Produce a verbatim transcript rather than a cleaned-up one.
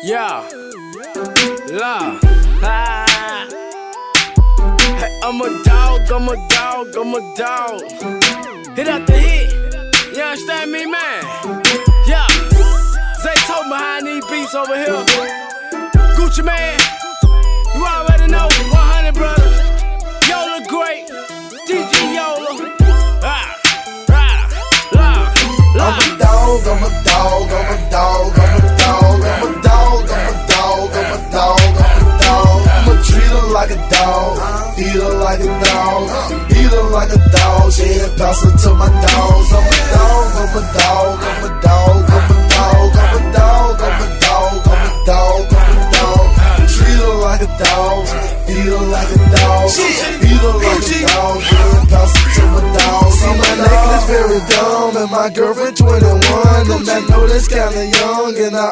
Yeah, love. Ah. Hey, I'm a dog, I'm a dog, I'm a dog. Hit out the hit, you understand me, man? Yeah, Zay told me how I need beats over here. Gucci man, you already know, one hundred brother. Yola great, D J Yola. Ah, ah, love, love. I'm a dog, I'm a dog, I'm a dog, I'm a dog, I'm a dog, I'm a dog, I'm a dog, I'm a dog. I'ma treat her like a dog, feed her like a dog, beat her like a dog, yeah, pass her to my dogs. I'm a dog, I'm a dog, I'm a dog, I'm a dog, I'm a dog, I'm a dog, I'm a dog, I'm a dog. Treat her like a dog, feed her like a dog, beat her like a dog, yeah, pass her to my dogs. See, my necklace very dumb and my girlfriend twenty-one, and I know that's kinda young, and I